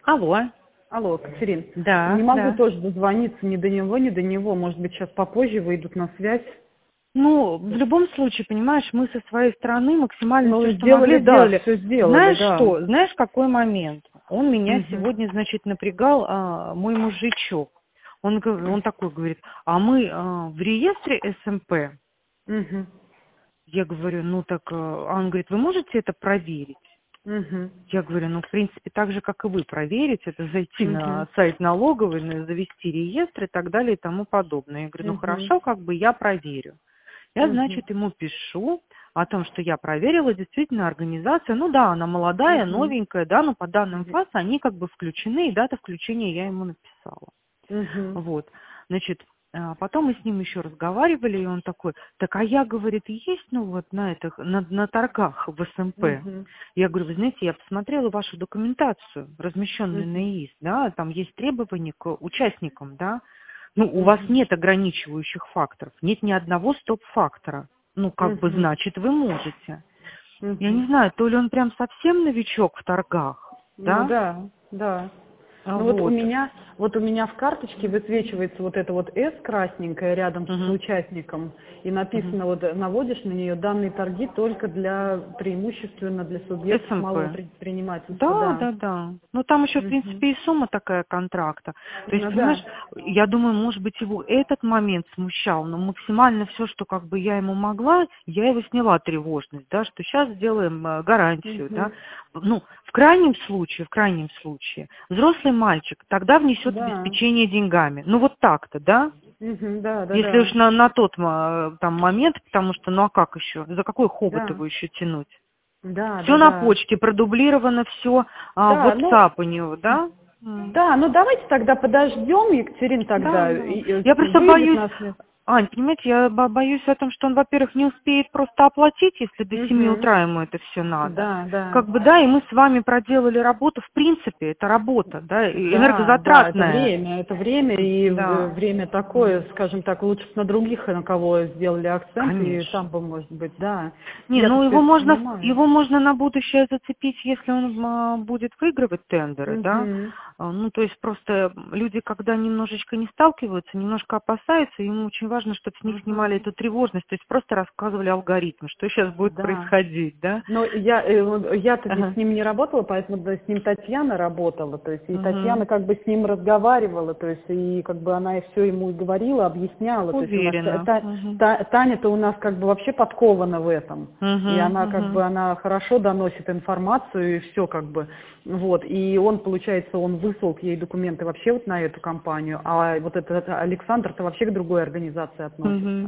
Алло. Алло, Катерин. Да, Не могу да. тоже дозвониться ни до него, ни до него. Может быть, сейчас попозже выйдут на связь. Ну, в любом случае, понимаешь, мы со своей стороны максимально Ну, все, что сделали, могли, да, сделали. все сделали, Знаешь да. что? Знаешь, какой момент? Он меня Угу. сегодня, значит, напрягал, мой мужичок. Он такой говорит, а мы в реестре СМП? Угу. Я говорю, ну так, он говорит, вы можете это проверить? Угу. Я говорю, ну, в принципе, так же, как и вы, проверить, это зайти Угу. на сайт налоговой, завести реестр и так далее и тому подобное. Я говорю, ну, Угу. хорошо, как бы я проверю. Я, Угу. значит, ему пишу о том, что я проверила, действительно, организация, ну да, она молодая, Угу. новенькая, да, но по данным ФАС они как бы включены, и дата включения я ему написала. Угу. Вот, значит, потом мы с ним еще разговаривали, и он такой, так а я, говорит, есть, ну вот на этих, на торгах в СМП. Угу. Я говорю, вы знаете, я посмотрела вашу документацию, размещенную на Угу. ИИС, да, там есть требования к участникам, да, ну, у вас Угу. нет ограничивающих факторов, нет ни одного стоп-фактора. Ну, как бы, Угу. значит, вы можете. Я Угу. не знаю, то ли он прям совсем новичок в торгах, Ну да, да, да. Ну вот. вот у меня в карточке высвечивается вот это вот S красненькое рядом с Мгм, участником, и мгм. написано, вот наводишь на нее данные торги только преимущественно для субъектов малого СМП. предпринимательства, Да, да. да, да. Ну, там еще, в Мгм. принципе, и сумма такая контракта. То есть, Ну понимаешь, да. я думаю, может быть, его этот момент смущал, но максимально все, что как бы я ему могла, я его сняла тревожность, да, что сейчас сделаем гарантию, да. Мгм. Ну, в крайнем случае, взрослый мальчик тогда внесет Да. обеспечение деньгами. Ну, вот так-то, да? Мгм. Да, да, Если да. уж на тот там момент, потому что, ну а как еще? За какой хобот Да. его еще тянуть? Да, Все да, на да. почте, продублировано все, Да, ну, WhatsApp у него, да? да, ну давайте тогда подождем, Екатерин Да, тогда да. Я просто выйдет боюсь, на связь. Ань, понимаете, я боюсь о том, что он, во-первых, не успеет просто оплатить, если до 7 Угу. утра ему это все надо. Да, да. Как бы, да, и мы с вами проделали работу, в принципе, это работа, да, и Да, да, энергозатратная. это время и Да, время такое, скажем так, лучше бы на других, на кого сделали акцент, и там конечно. бы, может быть, да. Не, Я-то ну все это понимаю. его можно на будущее зацепить, если он будет выигрывать тендеры, да. Угу. Ну, то есть просто люди, когда немножечко не сталкиваются, немножко опасаются, им очень важно, чтобы с них снимали Угу. эту тревожность, то есть просто рассказывали алгоритм, что сейчас будет Да. происходить, да. Но я-то с Ага. ним не работала, поэтому да, с ним Татьяна работала, то есть и Татьяна Угу. как бы с ним разговаривала, то есть и как бы она все ему и говорила, объясняла, то есть у нас Уверена. Угу. Таня-то у нас как бы вообще подкована в этом, и Угу. она как бы Угу. она хорошо доносит информацию и все как бы, вот, и он, получается, он выслал ей документы вообще вот на эту компанию, а вот этот Александр-то вообще к другой организации относится. Угу.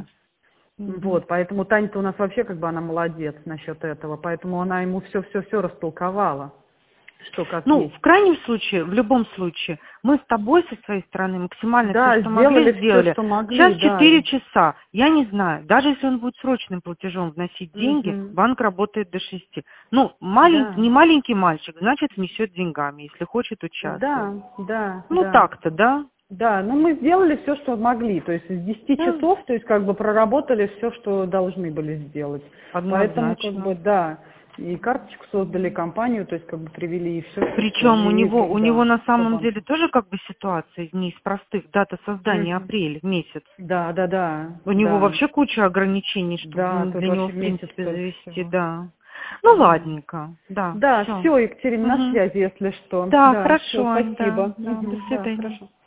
Угу. Вот, поэтому Таня-то у нас вообще как бы она молодец насчет этого, поэтому она ему все растолковала, что как Ну, есть. в крайнем случае, в любом случае, мы с тобой со своей стороны максимально все, Да, что могли, сделали все, сделали. что могли, Сейчас да. 4 часа. Я не знаю, даже если он будет срочным платежом вносить деньги, Мгм. банк работает до 6. Ну, Да, не маленький мальчик, значит, внесет деньгами, если хочет участвовать. да, да, Ну, да. так-то, да? Да, ну мы сделали все, что могли, то есть с 10 Да, часов, то есть как бы проработали все, что должны были сделать. Поэтому как бы однозначно. да, и карточку создали, компанию, то есть как бы привели, и все, Причем у него да, на по самом деле банку. тоже как бы ситуация не из простых. Дата создания Мгм. апрель месяц. Да, да, да, У него да. вообще куча ограничений, чтобы Да, тут для него, вообще в месяц принципе, только завести, всего. да. Ну, Да. ладненько, да, Да, все. все, Екатерина, на связи, если что. Да, Да, все, хорошо, Ань, да, спасибо. да, до Да, свидания. хорошо.